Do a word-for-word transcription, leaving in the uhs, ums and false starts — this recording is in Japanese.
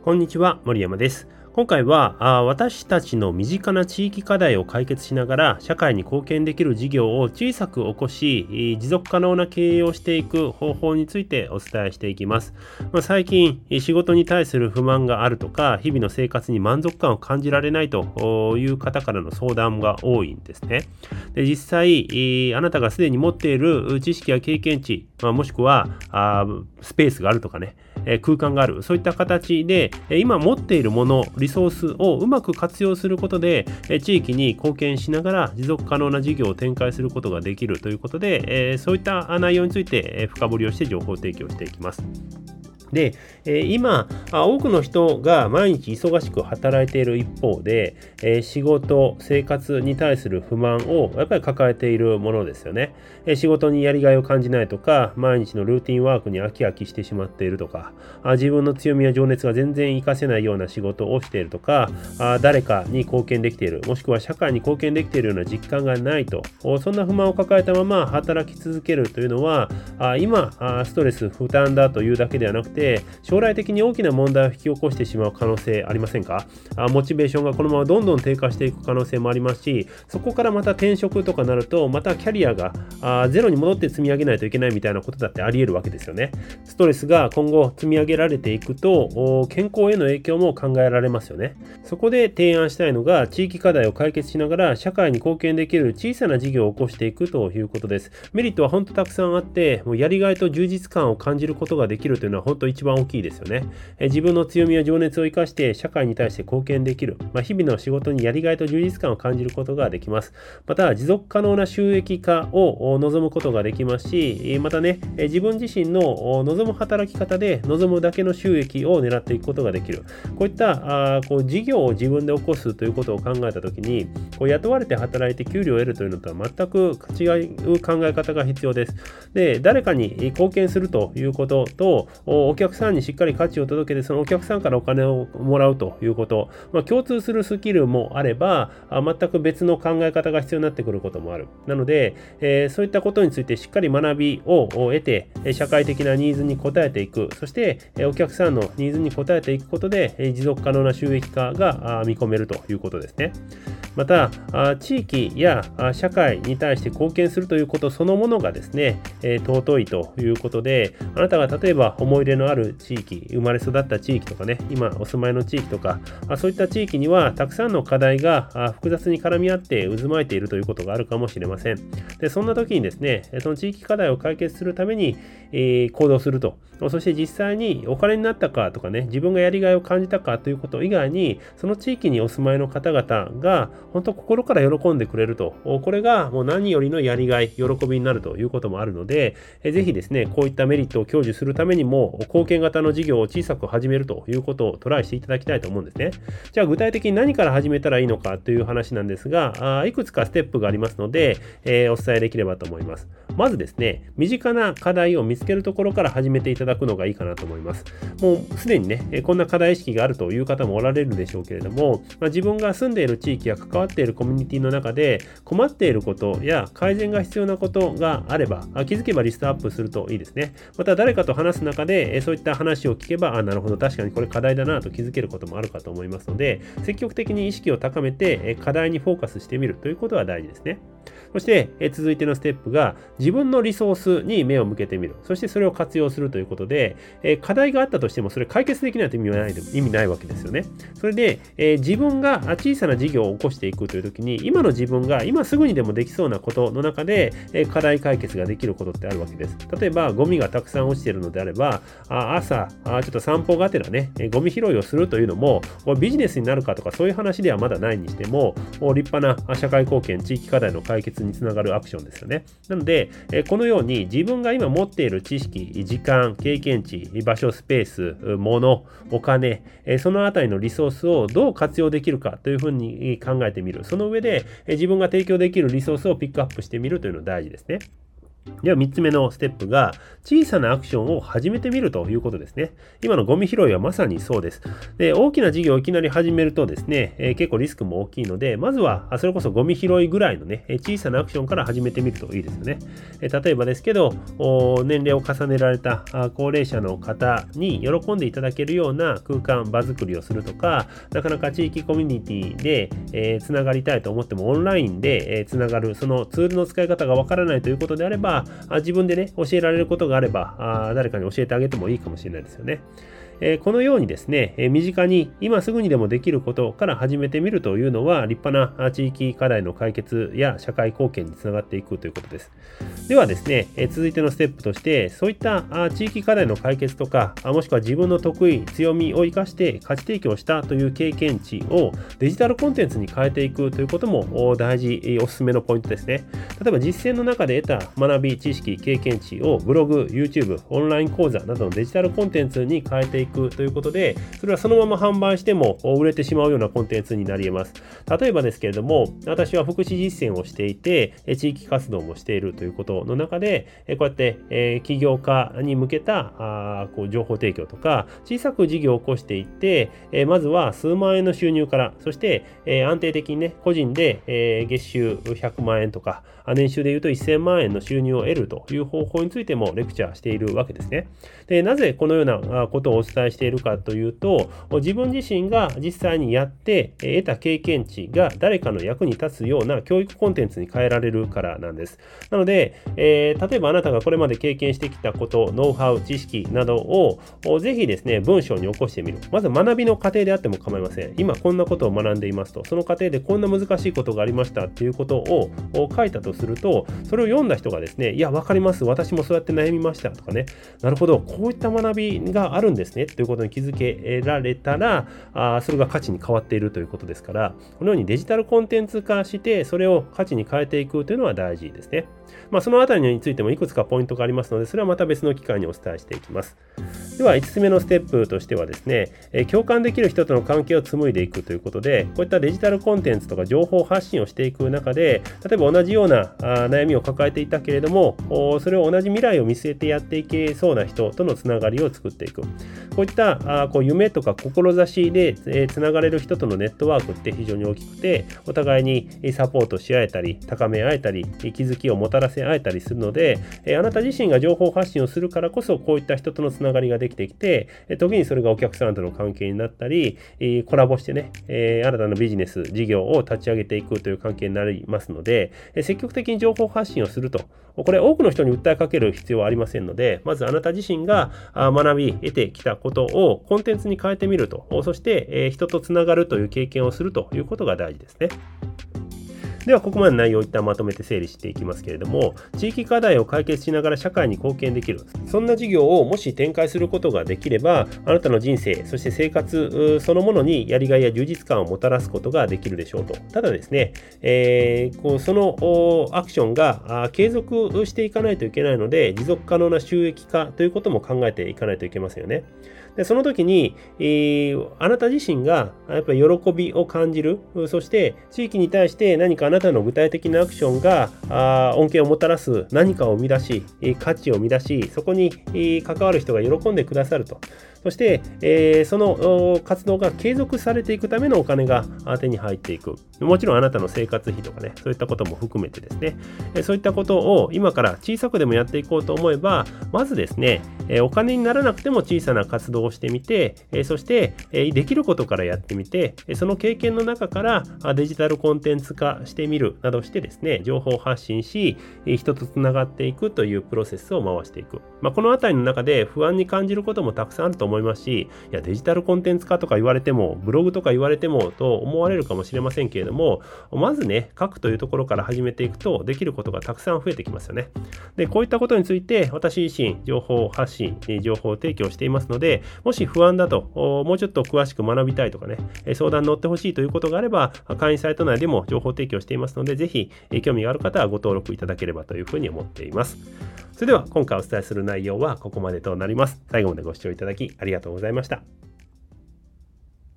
こんにちは、森山です。今回はあ私たちの身近な地域課題を解決しながら社会に貢献できる事業を小さく起こし、持続可能な経営をしていく方法についてお伝えしていきます。まあ、最近仕事に対する不満があるとか、日々の生活に満足感を感じられないという方からの相談が多いんですね。で実際あなたがすでに持っている知識や経験値、まあ、もしくはあスペースがあるとかね、空間がある、そういった形で今持っているもの、リソースをうまく活用することで地域に貢献しながら持続可能な事業を展開することができるということで、そういった内容について深掘りをして情報提供していきます。で、えー、今多くの人が毎日忙しく働いている一方で、えー、仕事生活に対する不満をやっぱり抱えているものですよね。えー、仕事にやりがいを感じないとか、毎日のルーティンワークに飽き飽きしてしまっているとか、あ自分の強みや情熱が全然活かせないような仕事をしているとか、あ誰かに貢献できている、もしくは社会に貢献できているような実感がないと、そんな不満を抱えたまま働き続けるというのは、あ今あストレス負担だというだけではなくて、将来的に大きな問題を引き起こしてしまう可能性ありませんか？あモチベーションがこのままどんどん低下していく可能性もありますし、そこからまた転職とかなるとまたキャリアがあゼロに戻って積み上げないといけないみたいなことだってあり得るわけですよね。ストレスが今後積み上げられていくと健康への影響も考えられますよね。そこで提案したいのが、地域課題を解決しながら社会に貢献できる小さな事業を起こしていくということです。メリットは本当たくさんあって、もうやりがいと充実感を感じることができるというのは本当一番大きいですよね。え自分の強みや情熱を生かして社会に対して貢献できる、まあ、日々の仕事にやりがいと充実感を感じることができます。また持続可能な収益化を望むことができますし、またね、自分自身の望む働き方で望むだけの収益を狙っていくことができる。こういったあこう事業を自分で起こすということを考えたときに、こう雇われて働いて給料を得るというのとは全く違う考え方が必要です。で、誰かに貢献するということと、お客さんにしっかり価値を届けて、そのお客さんからお金をもらうということ、まあ、共通するスキルもあれば、あ全く別の考え方が必要になってくることもある。なので、えー、そういったことについてしっかり学びを得て、社会的なニーズに応えていく、そしてお客さんのニーズに応えていくことで持続可能な収益化が見込めるということですね。また、地域や社会に対して貢献するということそのものがですね、尊いということで、あなたが例えば思い入れのある地域、生まれ育った地域とかね、今お住まいの地域とか、そういった地域にはたくさんの課題が複雑に絡み合って渦巻いているということがあるかもしれません。で、そんな時にですね、その地域課題を解決するために、えー、行動すると、そして実際にお金になったかとかね、自分がやりがいを感じたかということ以外に、その地域にお住まいの方々が本当心から喜んでくれると、これがもう何よりのやりがい、喜びになるということもあるので、ぜひですね、こういったメリットを享受するためにも貢献型の事業を小さく始めるということをトライしていただきたいと思うんですね。じゃあ具体的に何から始めたらいいのかという話なんですが、あいくつかステップがありますので、えー、お伝えできればと思います。まずですね、身近な課題を見つけるところから始めていただくのがいいかなと思います。もうすでにね、こんな課題意識があるという方もおられるでしょうけれども、まあ、自分が住んでいる地域や関わっているコミュニティの中で困っていることや改善が必要なことがあれば、気づけばリストアップするといいですね。また誰かと話す中でそういった話を聞けば、あ、なるほど、確かにこれ課題だなと気づけることもあるかと思いますので、積極的に意識を高めて課題にフォーカスしてみるということは大事ですね。そして続いてのステップが、自分のリソースに目を向けてみる。そしてそれを活用するということで、課題があったとしてもそれ解決できないと意味はない意味ないわけですよね。それで自分が小さな事業を起こしていくという時に、今の自分が今すぐにでもできそうなことの中で課題解決ができることってあるわけです。例えばゴミがたくさん落ちているのであれば、朝ちょっと散歩がてらね、ゴミ拾いをするというのもビジネスになるかとかそういう話ではまだないにしても、立派な社会貢献、地域課題の解決につながるアクションですよね。なのでこのように自分が今持っている知識、時間、経験値、場所、スペース、物、お金、そのあたりのリソースをどう活用できるかというふうに考えてみる。その上で自分が提供できるリソースをピックアップしてみるというのが大事ですね。 ではみっつめのステップが小さなアクションを始めてみるということですね。今のゴミ拾いはまさにそうです。で、大きな事業をいきなり始めるとですね、えー、結構リスクも大きいので、まずはそれこそゴミ拾いぐらいのね、小さなアクションから始めてみるといいですよね。えー、例えばですけど、年齢を重ねられた高齢者の方に喜んでいただけるような空間場作りをするとか、なかなか地域コミュニティで、えー、つながりたいと思ってもオンラインで、えー、つながる、そのツールの使い方がわからないということであれば、あ自分でね、教えられることがあればあ、誰かに教えてあげてもいいかもしれないですよね。えー、このようにですね、えー、身近に今すぐにでもできることから始めてみるというのは立派な地域課題の解決や社会貢献につながっていくということです。ではですね、えー、続いてのステップとしてそういったあ地域課題の解決とかあもしくは自分の得意強みを生かして価値提供したという経験値をデジタルコンテンツに変えていくということも大事、おすすめのポイントですね。例えば実践の中で得た学び知識経験値をブログ YouTube オンライン講座などのデジタルコンテンツに変えていくということで、それはそのまま販売しても売れてしまうようなコンテンツになり得ます。例えばですけれども、私は福祉実践をしていて地域活動もしているということの中で、こうやって起業家に向けたあこう情報提供とか小さく事業を起こしていって、まずは数万円の収入から、そして安定的にね個人で月収ひゃくまんえんとか年収でいうとせんまんえんの収入を得るという方法についてもレクチャーしているわけですね。で、なぜこのようなことをお伝えしているかというと、自分自身が実際にやって得た経験値が誰かの役に立つような教育コンテンツに変えられるからなんです。なので、えー、例えばあなたがこれまで経験してきたこと、ノウハウ、知識などをぜひですね、文章に起こしてみる。まず学びの過程であっても構いません。今こんなことを学んでいますと、その過程でこんな難しいことがありましたっていうことを書いたとすると、それを読んだ人がですね、いや、わかります。私もそうやって悩みましたとかね、なるほど、こういった学びがあるんですねということに気づけられたら、あそれが価値に変わっているということですから、このようにデジタルコンテンツ化して、それを価値に変えていくというのは大事ですね。まあ、そのあたりについてもいくつかポイントがありますので、それはまた別の機会にお伝えしていきます。では、いつつめのステップとしてはですね、え共感できる人との関係を紡いでいくということで、こういったデジタルコンテンツとか情報発信をしていく中で、例えば同じようなあ悩みを抱えていたけれども、それを同じ未来を見据えてやっていけそうな人とのつながりを作っていく。こういったあこう夢とか志で、えー、つながれる人とのネットワークって非常に大きくて、お互いにサポートし合えたり、高め合えたり、気づきをもたらせ合えたりするので、えー、あなた自身が情報発信をするからこそ、こういった人とのつながりができてきて、時にそれがお客さんとの関係になったり、コラボしてね、えー、新たなビジネス、事業を立ち上げていくという関係になりますので、積極的に情報発信をすると、これ多くの人に訴えかける必要はありませんので、まずあなた自身が学び得てきたことをコンテンツに変えてみると、そして人とつながるという経験をするということが大事ですね。ではここまでの内容を一旦まとめて整理していきますけれども、地域課題を解決しながら社会に貢献できる、そんな事業をもし展開することができれば、あなたの人生そして生活そのものにやりがいや充実感をもたらすことができるでしょうと。ただですね、えー、こうそのアクションが継続していかないといけないので、持続可能な収益化ということも考えていかないといけませんよね。でその時に、えー、あなた自身がやっぱり喜びを感じる、そして地域に対して何かあなたの具体的なアクションがあ恩恵をもたらす何かを生み出し、価値を生み出し、そこに関わる人が喜んでくださると。そして、えー、その活動が継続されていくためのお金が手に入っていく。もちろんあなたの生活費とかね、そういったことも含めてですね、そういったことを今から小さくでもやっていこうと思えば、まずですね、お金にならなくても小さな活動をしてみて、そしてできることからやってみて、その経験の中からデジタルコンテンツ化してみるなどしてですね、情報発信し、人とつながっていくというプロセスを回していく。まあ、このあたりの中で不安に感じることもたくさんあると思いますし、いやデジタルコンテンツ化とか言われても、ブログとか言われてもと思われるかもしれませんけれども、まずね、書くというところから始めていくとできることがたくさん増えてきますよね。で、こういったことについて私自身情報発信、情報提供していますので、もし不安だと、もうちょっと詳しく学びたいとかね、相談に乗ってほしいということがあれば、会員サイト内でも情報提供していますので、ぜひ興味がある方はご登録いただければというふうに思っています。それでは今回お伝えする内容はここまでとなります。最後までご視聴いただきありがとうございました。